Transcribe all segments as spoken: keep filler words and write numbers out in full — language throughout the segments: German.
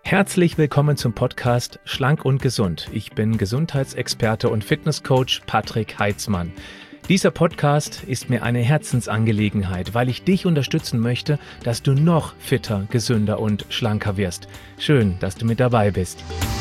Herzlich willkommen zum Podcast Schlank und Gesund. Ich bin Gesundheitsexperte und Fitnesscoach Patrick Heitzmann. Dieser Podcast ist mir eine Herzensangelegenheit, weil ich dich unterstützen möchte, dass du noch fitter, gesünder und schlanker wirst. Schön, dass du mit dabei bist.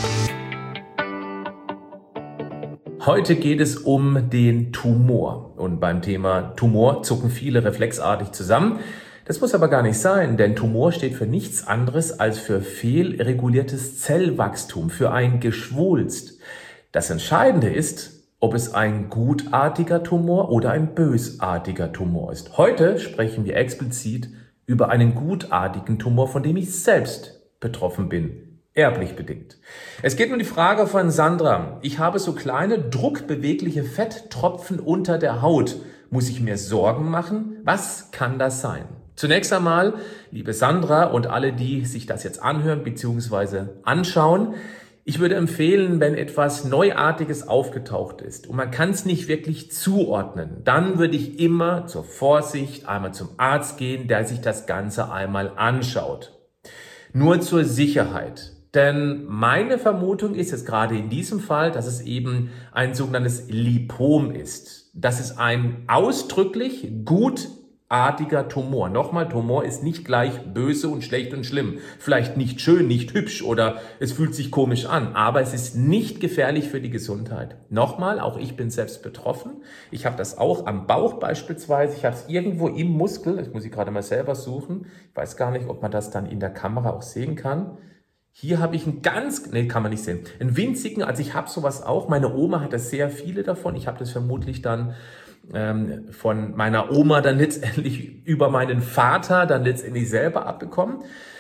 Heute geht es um den Tumor. Und beim Thema Tumor zucken viele reflexartig zusammen. Das muss aber gar nicht sein, denn Tumor steht für nichts anderes als für fehlreguliertes Zellwachstum, für ein Geschwulst. Das Entscheidende ist, ob es ein gutartiger Tumor oder ein bösartiger Tumor ist. Heute sprechen wir explizit über einen gutartigen Tumor, von dem ich selbst betroffen bin, erblich bedingt. Es geht um die Frage von Sandra. Ich habe so kleine, druckbewegliche Fetttropfen unter der Haut. Muss ich mir Sorgen machen? Was kann das sein? Zunächst einmal, liebe Sandra und alle, die sich das jetzt anhören bzw. anschauen, ich würde empfehlen, wenn etwas Neuartiges aufgetaucht ist und man kann es nicht wirklich zuordnen, dann würde ich immer zur Vorsicht einmal zum Arzt gehen, der sich das Ganze einmal anschaut. Nur zur Sicherheit. Denn meine Vermutung ist jetzt gerade in diesem Fall, dass es eben ein sogenanntes Lipom ist. Das ist ein ausdrücklich gutartiger Tumor. Nochmal, Tumor ist nicht gleich böse und schlecht und schlimm. Vielleicht nicht schön, nicht hübsch oder es fühlt sich komisch an, aber es ist nicht gefährlich für die Gesundheit. Nochmal, auch ich bin selbst betroffen. Ich habe das auch am Bauch beispielsweise. Ich habe es irgendwo im Muskel. Das muss ich gerade mal selber suchen. Ich weiß gar nicht, ob man das dann in der Kamera auch sehen kann. Hier habe ich einen ganz, nee, kann man nicht sehen, einen winzigen, also ich habe sowas auch. Meine Oma hatte sehr viele davon. Ich habe das vermutlich dann ähm, von meiner Oma dann letztendlich über meinen Vater dann letztendlich selber abbekommen.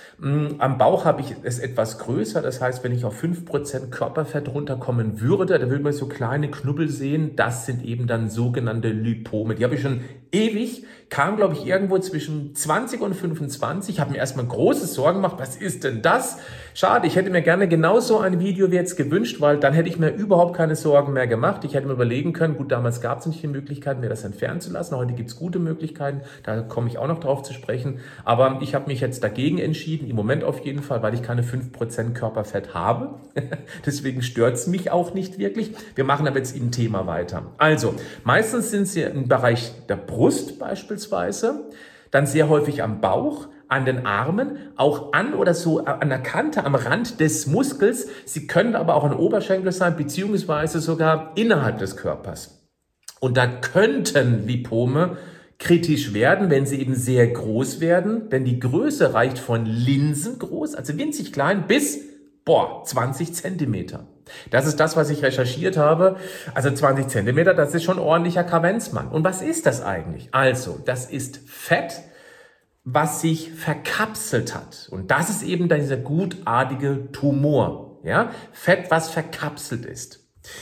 Am Bauch habe ich es etwas größer, das heißt, wenn ich auf fünf Prozent Körperfett runterkommen würde, da würde man so kleine Knubbel sehen, das sind eben dann sogenannte Lipome. Die habe ich schon ewig, kam glaube ich irgendwo zwischen zwanzig und fünfundzwanzig, habe mir erstmal große Sorgen gemacht, was ist denn das? Schade, ich hätte mir gerne genauso ein Video wie jetzt gewünscht, weil dann hätte ich mir überhaupt keine Sorgen mehr gemacht. Ich hätte mir überlegen können, gut, damals gab es nicht die Möglichkeit, mir das entfernen zu lassen, heute gibt es gute Möglichkeiten, da komme ich auch noch drauf zu sprechen, aber ich habe mich jetzt dagegen entschieden, im Moment auf jeden Fall, weil ich keine fünf Prozent Körperfett habe. Deswegen stört es mich auch nicht wirklich. Wir machen aber jetzt im Thema weiter. Also, meistens sind sie im Bereich der Brust beispielsweise, dann sehr häufig am Bauch, an den Armen, auch an oder so an der Kante, am Rand des Muskels. Sie können aber auch an Oberschenkel sein, beziehungsweise sogar innerhalb des Körpers. Und da könnten Lipome kritisch werden, wenn sie eben sehr groß werden, denn die Größe reicht von linsengroß, also winzig klein, bis, boah, zwanzig Zentimeter. Das ist das, was ich recherchiert habe. Also zwanzig Zentimeter, das ist schon ordentlicher Kavenzmann. Und was ist das eigentlich? Also, das ist Fett, was sich verkapselt hat. Und das ist eben dieser gutartige Tumor. Ja? Fett, was verkapselt ist.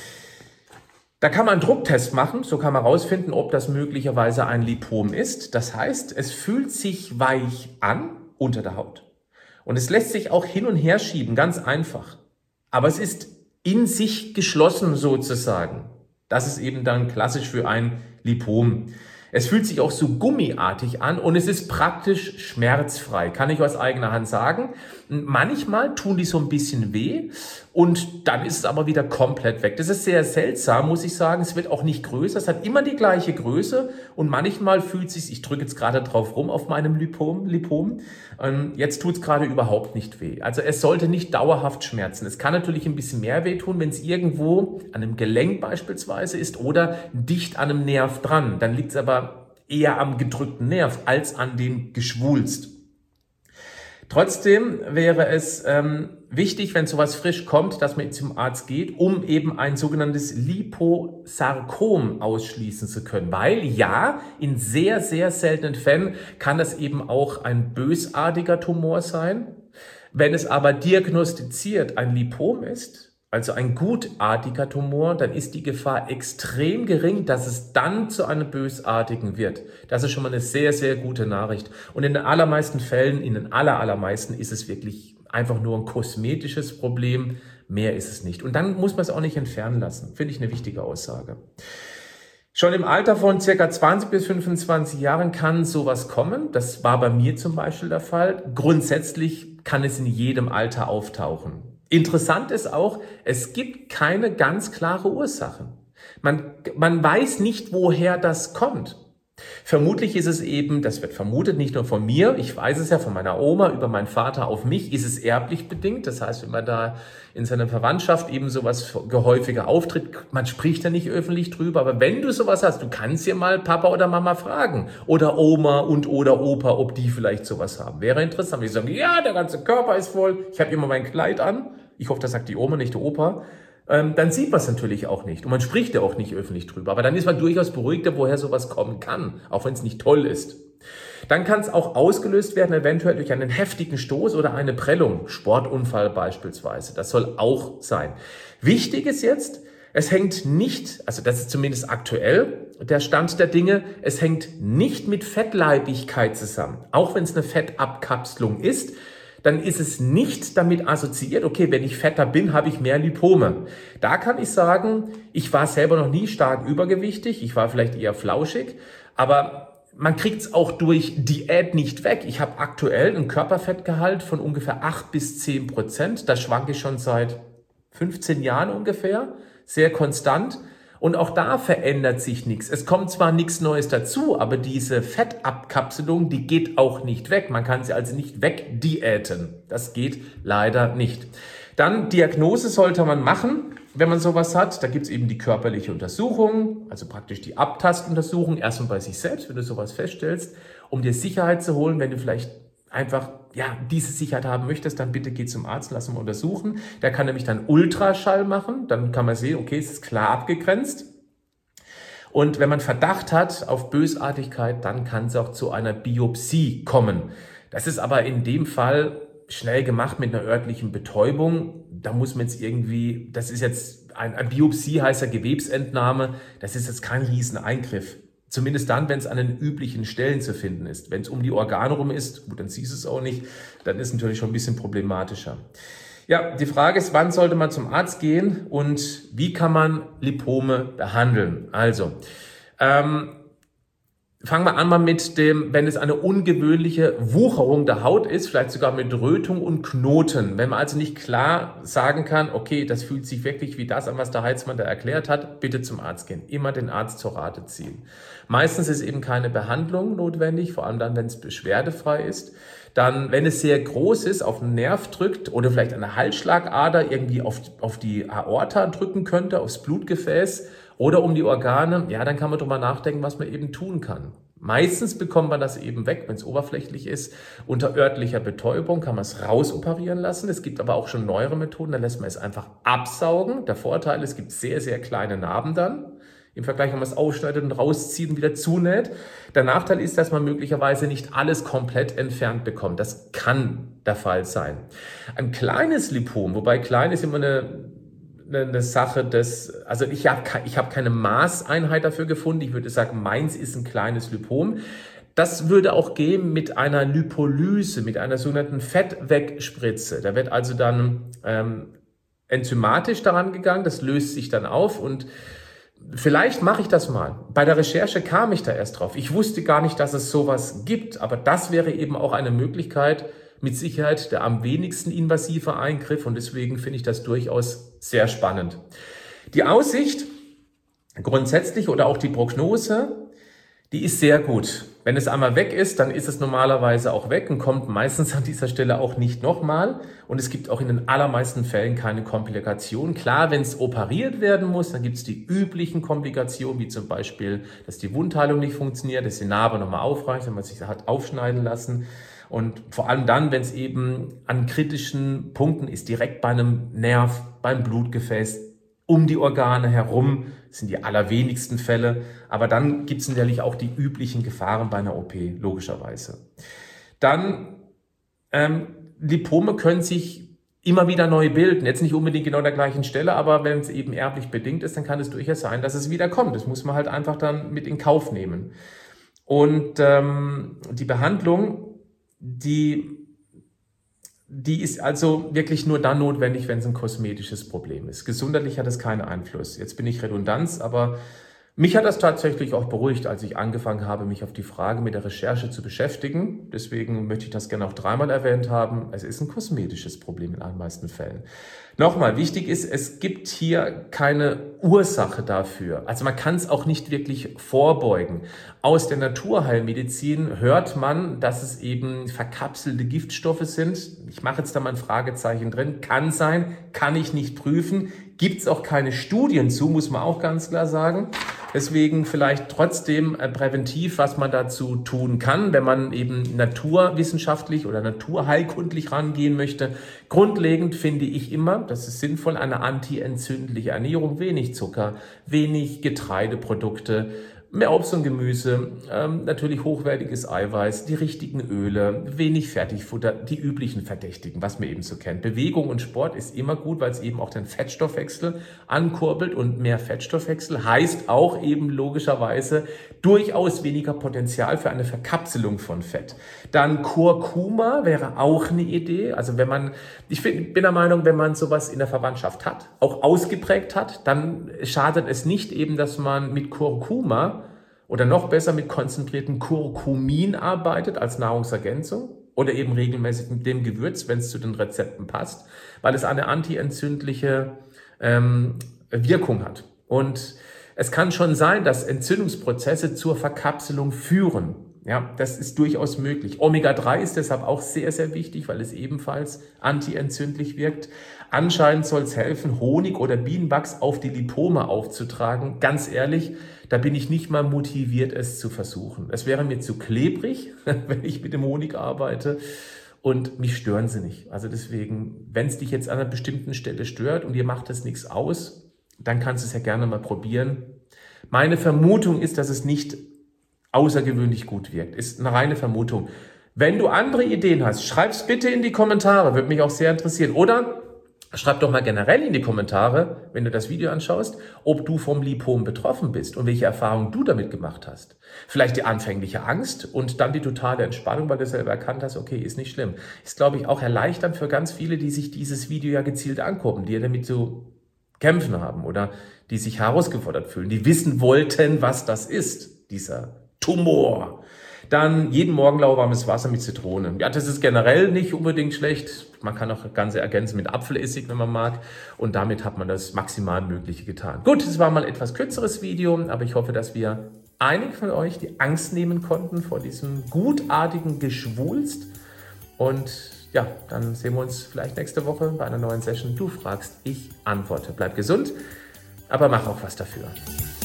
Da kann man einen Drucktest machen, so kann man herausfinden, ob das möglicherweise ein Lipom ist. Das heißt, es fühlt sich weich an unter der Haut. Und es lässt sich auch hin und her schieben, ganz einfach. Aber es ist in sich geschlossen sozusagen. Das ist eben dann klassisch für ein Lipom. Es fühlt sich auch so gummiartig an und es ist praktisch schmerzfrei, kann ich aus eigener Hand sagen. Manchmal tun die so ein bisschen weh und dann ist es aber wieder komplett weg. Das ist sehr seltsam, muss ich sagen. Es wird auch nicht größer, es hat immer die gleiche Größe und manchmal fühlt es sich, ich drücke jetzt gerade drauf rum auf meinem Lipom, Lipom, jetzt tut es gerade überhaupt nicht weh. Also es sollte nicht dauerhaft schmerzen. Es kann natürlich ein bisschen mehr weh tun, wenn es irgendwo an einem Gelenk beispielsweise ist oder dicht an einem Nerv dran. Dann liegt es aber eher am gedrückten Nerv als an dem Geschwulst. Trotzdem wäre es ähm, wichtig, wenn sowas frisch kommt, dass man zum Arzt geht, um eben ein sogenanntes Liposarkom ausschließen zu können. Weil ja, in sehr, sehr seltenen Fällen kann das eben auch ein bösartiger Tumor sein. Wenn es aber diagnostiziert ein Lipom ist, also ein gutartiger Tumor, dann ist die Gefahr extrem gering, dass es dann zu einem bösartigen wird. Das ist schon mal eine sehr, sehr gute Nachricht. Und in den allermeisten Fällen, in den aller, allermeisten ist es wirklich einfach nur ein kosmetisches Problem. Mehr ist es nicht. Und dann muss man es auch nicht entfernen lassen. Finde ich eine wichtige Aussage. Schon im Alter von circa zwanzig bis fünfundzwanzig Jahren kann sowas kommen. Das war bei mir zum Beispiel der Fall. Grundsätzlich kann es in jedem Alter auftauchen. Interessant ist auch, es gibt keine ganz klare Ursachen. Man, man weiß nicht, woher das kommt. Vermutlich ist es eben, das wird vermutet, nicht nur von mir, ich weiß es ja von meiner Oma, über meinen Vater auf mich, ist es erblich bedingt. Das heißt, wenn man da in seiner Verwandtschaft eben sowas häufiger auftritt, man spricht ja nicht öffentlich drüber, aber wenn du sowas hast, du kannst ja mal Papa oder Mama fragen oder Oma und oder Opa, ob die vielleicht sowas haben. Wäre interessant, wenn die sagen, ja, der ganze Körper ist voll, ich habe immer mein Kleid an, ich hoffe, das sagt die Oma, nicht der Opa. Ähm, dann sieht man es natürlich auch nicht und man spricht ja auch nicht öffentlich drüber. Aber dann ist man durchaus beruhigter, woher sowas kommen kann, auch wenn es nicht toll ist. Dann kann es auch ausgelöst werden, eventuell durch einen heftigen Stoß oder eine Prellung, Sportunfall beispielsweise. Das soll auch sein. Wichtig ist jetzt, es hängt nicht, also das ist zumindest aktuell der Stand der Dinge, es hängt nicht mit Fettleibigkeit zusammen. Auch wenn es eine Fettabkapselung ist, dann ist es nicht damit assoziiert, okay, wenn ich fetter bin, habe ich mehr Lipome. Da kann ich sagen, ich war selber noch nie stark übergewichtig, ich war vielleicht eher flauschig, aber man kriegt es auch durch Diät nicht weg. Ich habe aktuell einen Körperfettgehalt von ungefähr acht bis zehn Prozent. Da schwanke ich schon seit fünfzehn Jahren ungefähr, sehr konstant. Und auch da verändert sich nichts. Es kommt zwar nichts Neues dazu, aber diese Fettabkapselung, die geht auch nicht weg. Man kann sie also nicht wegdiäten. Das geht leider nicht. Dann Diagnose sollte man machen, wenn man sowas hat. Da gibt es eben die körperliche Untersuchung, also praktisch die Abtastuntersuchung, erstmal bei sich selbst, wenn du sowas feststellst, um dir Sicherheit zu holen, wenn du vielleicht einfach ja diese Sicherheit haben möchtest, dann bitte geh zum Arzt, lass ihn untersuchen. Der kann nämlich dann Ultraschall machen, dann kann man sehen, okay, es ist klar abgegrenzt. Und wenn man Verdacht hat auf Bösartigkeit, dann kann es auch zu einer Biopsie kommen. Das ist aber in dem Fall schnell gemacht mit einer örtlichen Betäubung. Da muss man jetzt irgendwie, das ist jetzt, ein, eine Biopsie heißt ja Gewebsentnahme, das ist jetzt kein Rieseneingriff. Zumindest dann, wenn es an den üblichen Stellen zu finden ist. Wenn es um die Organe rum ist, gut, dann siehst du es auch nicht, dann ist es natürlich schon ein bisschen problematischer. Ja, die Frage ist, wann sollte man zum Arzt gehen und wie kann man Lipome behandeln? Also, ähm, fangen wir an mal mit dem, wenn es eine ungewöhnliche Wucherung der Haut ist, vielleicht sogar mit Rötung und Knoten. Wenn man also nicht klar sagen kann, okay, das fühlt sich wirklich wie das an, was der Heizmann da erklärt hat, bitte zum Arzt gehen. Immer den Arzt zur Rate ziehen. Meistens ist eben keine Behandlung notwendig, vor allem dann, wenn es beschwerdefrei ist. Dann, wenn es sehr groß ist, auf den Nerv drückt oder vielleicht eine Halsschlagader irgendwie auf, auf die Aorta drücken könnte, aufs Blutgefäß, oder um die Organe, ja, dann kann man drüber nachdenken, was man eben tun kann. Meistens bekommt man das eben weg, wenn es oberflächlich ist. Unter örtlicher Betäubung kann man es rausoperieren lassen. Es gibt aber auch schon neuere Methoden, da lässt man es einfach absaugen. Der Vorteil, es gibt sehr, sehr kleine Narben dann. Im Vergleich, wenn man es ausschneidet und rauszieht und wieder zunäht. Der Nachteil ist, dass man möglicherweise nicht alles komplett entfernt bekommt. Das kann der Fall sein. Ein kleines Lipom, wobei klein ist immer eine eine Sache des, also ich habe ich hab keine Maßeinheit dafür gefunden. Ich würde sagen, meins ist ein kleines Lipom. Das würde auch gehen mit einer Lipolyse, mit einer sogenannten Fettwegspritze. Da wird also dann ähm, enzymatisch daran gegangen, das löst sich dann auf und vielleicht mache ich das mal. Bei der Recherche kam ich da erst drauf. Ich wusste gar nicht, dass es sowas gibt, aber das wäre eben auch eine Möglichkeit, mit Sicherheit der am wenigsten invasive Eingriff und deswegen finde ich das durchaus sehr spannend. Die Aussicht grundsätzlich oder auch die Prognose, die ist sehr gut. Wenn es einmal weg ist, dann ist es normalerweise auch weg und kommt meistens an dieser Stelle auch nicht nochmal. Und es gibt auch in den allermeisten Fällen keine Komplikationen. Klar, wenn es operiert werden muss, dann gibt es die üblichen Komplikationen, wie zum Beispiel, dass die Wundheilung nicht funktioniert, dass die Narbe nochmal aufreißt, wenn man sich hat aufschneiden lassen. Und vor allem dann, wenn es eben an kritischen Punkten ist, direkt bei einem Nerv, beim Blutgefäß, um die Organe herum, das sind die allerwenigsten Fälle. Aber dann gibt es natürlich auch die üblichen Gefahren bei einer O P, logischerweise. Dann, ähm, Lipome können sich immer wieder neu bilden. Jetzt nicht unbedingt genau an der gleichen Stelle, aber wenn es eben erblich bedingt ist, dann kann es durchaus sein, dass es wieder kommt. Das muss man halt einfach dann mit in Kauf nehmen. Und ähm, die Behandlung, Die, die ist also wirklich nur dann notwendig, wenn es ein kosmetisches Problem ist. Gesundheitlich hat es keinen Einfluss. Jetzt bin ich Redundanz, aber Mich hat das tatsächlich auch beruhigt, als ich angefangen habe, mich auf die Frage mit der Recherche zu beschäftigen. Deswegen möchte ich das gerne auch dreimal erwähnt haben. Es ist ein kosmetisches Problem in den meisten Fällen. Nochmal, wichtig ist, es gibt hier keine Ursache dafür. Also man kann es auch nicht wirklich vorbeugen. Aus der Naturheilmedizin hört man, dass es eben verkapselte Giftstoffe sind. Ich mache jetzt da mal ein Fragezeichen drin. Kann sein, kann ich nicht prüfen. Gibt es auch keine Studien zu, muss man auch ganz klar sagen. Deswegen vielleicht trotzdem präventiv, was man dazu tun kann, wenn man eben naturwissenschaftlich oder naturheilkundlich rangehen möchte. Grundlegend finde ich immer, das ist sinnvoll, eine antientzündliche Ernährung, wenig Zucker, wenig Getreideprodukte, mehr Obst und Gemüse, ähm, natürlich hochwertiges Eiweiß, die richtigen Öle, wenig Fertigfutter, die üblichen Verdächtigen, was man eben so kennt. Bewegung und Sport ist immer gut, weil es eben auch den Fettstoffwechsel ankurbelt und mehr Fettstoffwechsel heißt auch eben logischerweise durchaus weniger Potenzial für eine Verkapselung von Fett. Dann Kurkuma wäre auch eine Idee. Also wenn man, ich bin, bin der Meinung, wenn man sowas in der Verwandtschaft hat, auch ausgeprägt hat, dann schadet es nicht eben, dass man mit Kurkuma oder noch besser mit konzentriertem Kurkumin arbeitet als Nahrungsergänzung oder eben regelmäßig mit dem Gewürz, wenn es zu den Rezepten passt, weil es eine antientzündliche ähm, Wirkung hat. Und es kann schon sein, dass Entzündungsprozesse zur Verkapselung führen. Ja, das ist durchaus möglich. Omega drei ist deshalb auch sehr, sehr wichtig, weil es ebenfalls antientzündlich wirkt. Anscheinend soll es helfen, Honig oder Bienenwachs auf die Lipome aufzutragen. Ganz ehrlich, da bin ich nicht mal motiviert, es zu versuchen. Es wäre mir zu klebrig, wenn ich mit dem Honig arbeite. Und mich stören sie nicht. Also deswegen, wenn es dich jetzt an einer bestimmten Stelle stört und dir macht das nichts aus, dann kannst du es ja gerne mal probieren. Meine Vermutung ist, dass es nicht außergewöhnlich gut wirkt. Ist eine reine Vermutung. Wenn du andere Ideen hast, schreib's bitte in die Kommentare. Würde mich auch sehr interessieren. Oder schreib doch mal generell in die Kommentare, wenn du das Video anschaust, ob du vom Lipom betroffen bist und welche Erfahrungen du damit gemacht hast. Vielleicht die anfängliche Angst und dann die totale Entspannung, weil du selber erkannt hast, okay, ist nicht schlimm. Ist, glaube ich, auch erleichternd für ganz viele, die sich dieses Video ja gezielt angucken, die ja damit zu kämpfen haben oder die sich herausgefordert fühlen, die wissen wollten, was das ist, dieser Tumor. Dann jeden Morgen lauwarmes Wasser mit Zitrone. Ja, das ist generell nicht unbedingt schlecht. Man kann auch das Ganze ergänzen mit Apfelessig, wenn man mag. Und damit hat man das maximal Mögliche getan. Gut, es war mal ein etwas kürzeres Video, aber ich hoffe, dass wir einigen von euch die Angst nehmen konnten vor diesem gutartigen Geschwulst. Und ja, dann sehen wir uns vielleicht nächste Woche bei einer neuen Session. Du fragst, ich antworte. Bleib gesund, aber mach auch was dafür.